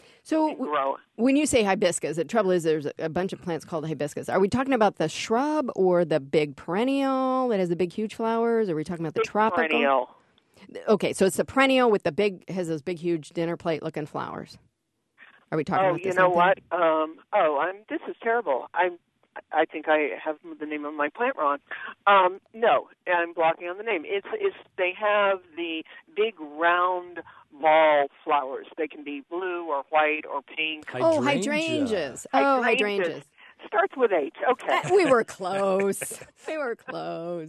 So grow. When you say hibiscus, the trouble is there's a bunch of plants called hibiscus. Are we talking about the shrub or the big perennial that has the big, huge flowers? Or are we talking about the Big tropical? perennial. Okay, so it's the perennial with the big, has those big, huge dinner plate looking flowers. Are we talking Oh, about the you same know thing? what? Um, oh, I'm. This is terrible. I'm. I think I have the name of my plant wrong. Um, no, I'm blocking on the name. It's. It's. They have the big round ball flowers. They can be blue or white or pink. Oh, hydrangeas. Oh, hydrangeas. Starts with H. Okay. Uh, we were close. we were close.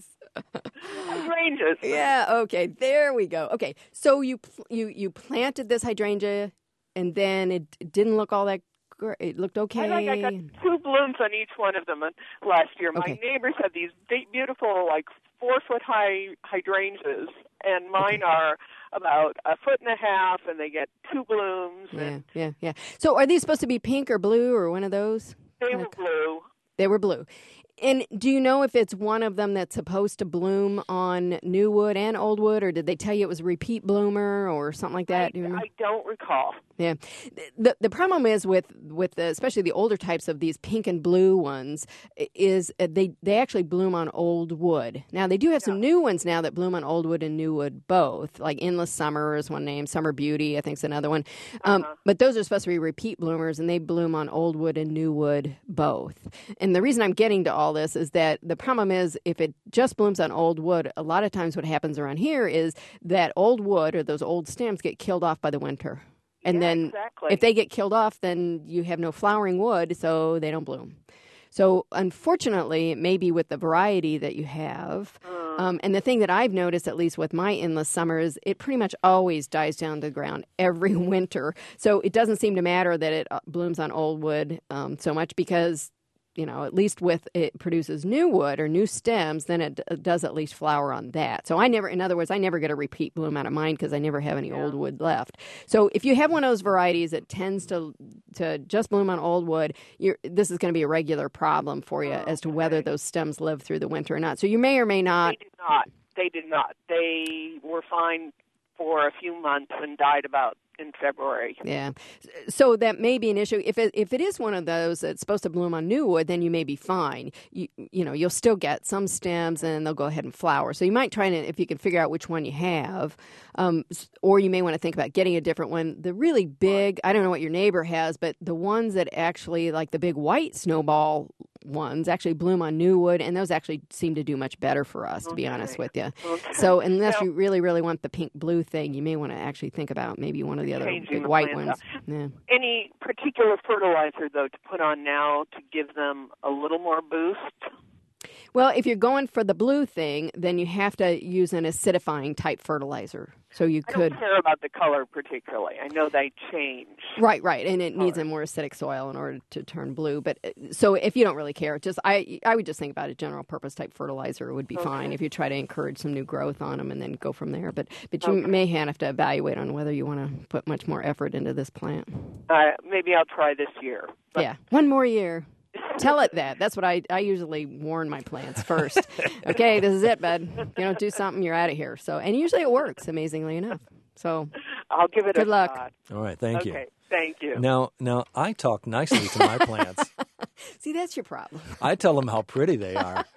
Hydrangeas. Yeah. Okay. There we go. Okay. So you pl- you you planted this hydrangea, and then it, it didn't look all that great. It looked okay. I, like I got two blooms on each one of them uh, last year. My Okay. neighbors have these big, beautiful, like four foot high hydrangeas, and mine are about a foot and a half, and they get two blooms. Yeah. And Yeah. Yeah. So are these supposed to be pink or blue or one of those? they Kinda were blue. They were blue. And do you know if it's one of them that's supposed to bloom on new wood and old wood, or did they tell you it was a repeat bloomer or something like that? Do you remember? I don't recall. Yeah, the the problem is with with the, especially the older types of these pink and blue ones is they they actually bloom on old wood. Now they do have some new ones now that bloom on old wood and new wood both. Like Endless Summer is one name, Summer Beauty I think is another one. Um, Uh-huh. But those are supposed to be repeat bloomers, and they bloom on old wood and new wood both. And the reason I'm getting to all this is that the problem is if it just blooms on old wood, a lot of times what happens around here is that old wood or those old stems get killed off by the winter. And Yeah, then exactly. if they get killed off, then you have no flowering wood, so they don't bloom. So unfortunately, it may be with the variety that you have. Um, and the thing that I've noticed, at least with my Endless Summer, is it pretty much always dies down to the ground every winter. So it doesn't seem to matter that it uh, blooms on old wood um, so much because, you know, at least with it produces new wood or new stems, then it, it does at least flower on that. So I never, in other words, I never get a repeat bloom out of mine because I never have any old wood left. So if you have one of those varieties that tends to to just bloom on old wood, you're, this is going to be a regular problem for you as to whether those stems live through the winter or not. So you may or may not. They did not. They did not. They were fine for a few months and died about in February. Yeah. So that may be an issue. If it, if it is one of those that's supposed to bloom on new wood, then you may be fine. You you know, you'll still get some stems and they'll go ahead and flower. So you might try to, if you can figure out which one you have, um, or you may want to think about getting a different one. The really big, I don't know what your neighbor has, but the ones that actually, like the big white snowball ones, actually bloom on new wood, and those actually seem to do much better for us, to be honest with you. Okay. So unless Well- you really, really want the pink blue thing, you may want to actually think about maybe one of the other Changing big the white plant ones. up. Yeah. Any particular fertilizer, though, to put on now to give them a little more boost? Well, if you're going for the blue thing, then you have to use an acidifying type fertilizer. So you I could. don't care about the color particularly. I know they change. Right, right, and it needs a more acidic soil in order to turn blue. But uh, so if you don't really care, just I I would just think about a general purpose type fertilizer would be Okay. fine if you try to encourage some new growth on them and then go from there. But but you Okay. may have to evaluate on whether you want to put much more effort into this plant. Uh, maybe I'll try this year. But Yeah, one more year. Tell it that. That's what I, I usually warn my plants first. Okay, this is it, bud. If you don't do something, you're out of here. So, and usually it works, amazingly enough. So I'll give it good a luck. shot. All right, thank okay, you. Okay, thank you. Now, now I talk nicely to my plants. See, that's your problem. I tell them how pretty they are.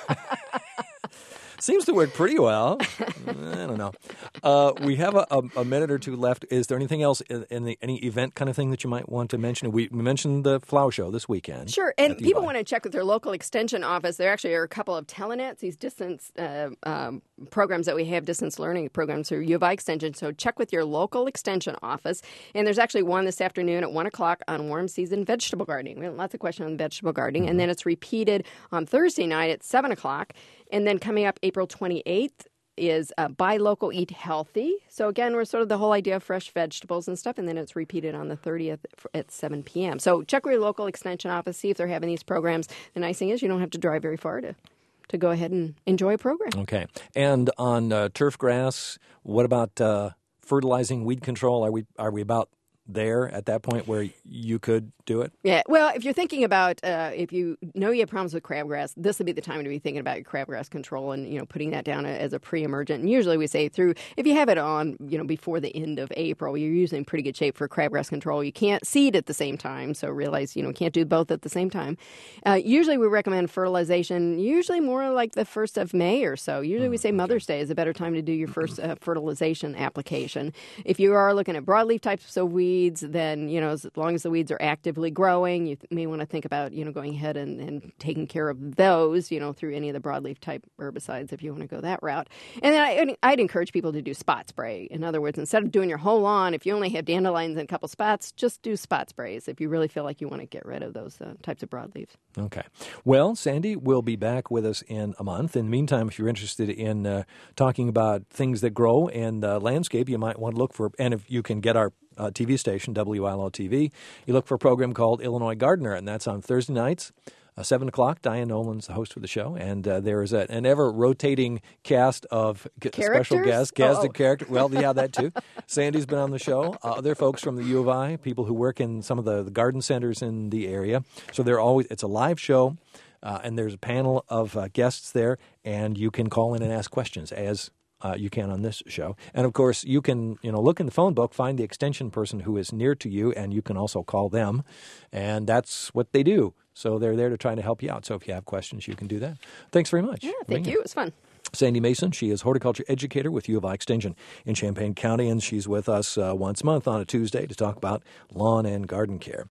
Seems to work pretty well. I don't know. Uh, we have a, a, a minute or two left. Is there anything else in, in the any event kind of thing that you might want to mention? We, we mentioned the flower show this weekend. Sure, and people want to check with their local extension office. There actually are a couple of telenets, these distance uh, um, programs that we have, distance learning programs through U of I Extension. So check with your local extension office. And there's actually one this afternoon at one o'clock on warm season vegetable gardening. We have lots of questions on vegetable gardening. Mm-hmm. And then it's repeated on Thursday night at seven o'clock. And then coming up April twenty-eighth is uh, Buy Local, Eat Healthy. So again, we're sort of the whole idea of fresh vegetables and stuff, and then it's repeated on the thirtieth at seven p.m. So check with your local extension office, see if they're having these programs. The nice thing is you don't have to drive very far to, to go ahead and enjoy a program. Okay. And on uh, turf grass, what about uh, fertilizing, weed control? Are we are we about there at that point where you could do it? Yeah. Well, if you're thinking about, uh, if you know you have problems with crabgrass, this would be the time to be thinking about your crabgrass control and, you know, putting that down as a pre-emergent. And usually we say through, if you have it on, you know, before the end of April, you're usually in pretty good shape for crabgrass control. You can't seed at the same time. So realize, you know, can't do both at the same time. Uh, usually we recommend fertilization, usually more like the first of May or so. Usually we say Mother's Day is a better time to do your first uh, fertilization application. If you are looking at broadleaf types of weeds, then, you know, as long as the weeds are actively growing, you may want to think about, you know, going ahead and, and taking care of those, you know, through any of the broadleaf type herbicides if you want to go that route. And then I, I'd encourage people to do spot spray. In other words, instead of doing your whole lawn, if you only have dandelions and a couple spots, just do spot sprays if you really feel like you want to get rid of those uh, types of broadleaves. Okay. Well, Sandy will be back with us in a month. In the meantime, if you're interested in uh, talking about things that grow in uh, landscape, you might want to look for, and if you can get our Uh, T V station, W I L O T V. You look for a program called Illinois Gardener, and that's on Thursday nights, uh, seven o'clock. Diane Nolan's the host for the show, and uh, there is a, an ever-rotating cast of g- special guests. Guest oh. character. Well, yeah, that too. Sandy's been on the show. Uh, other folks from the U of I, people who work in some of the, the garden centers in the area. So they're always, it's a live show, uh, and there's a panel of uh, guests there, and you can call in and ask questions as Uh, you can on this show. And, of course, you can, you know, look in the phone book, find the extension person who is near to you, and you can also call them. And that's what they do. So they're there to try to help you out. So if you have questions, you can do that. Thanks very much. Yeah, thank you. It was fun. Sandy Mason, she is horticulture educator with U of I Extension in Champaign County, and she's with us uh, once a month on a Tuesday to talk about lawn and garden care.